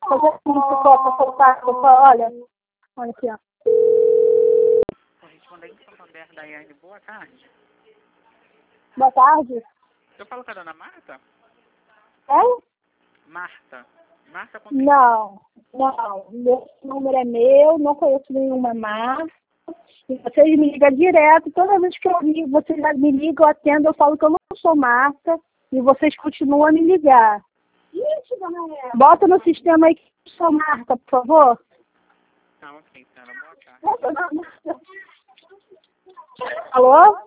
fazer muito pra soltar, olha aqui, ó. Correspondente Santander, Daiane, boa tarde. Boa tarde. Eu falo com a dona Marta? É? Marta. Marta com... Não. Esse número é meu, não conheço nenhuma Marta. E vocês me ligam direto, toda vez que eu ligo, vocês me ligam, eu atendo, eu falo que eu não sou Marta, e vocês continuam a me ligar. Isso, dona Eva. Bota no sistema aí que eu sou Marta, por favor. Ah, ok, senhora, boa tarde. Alô?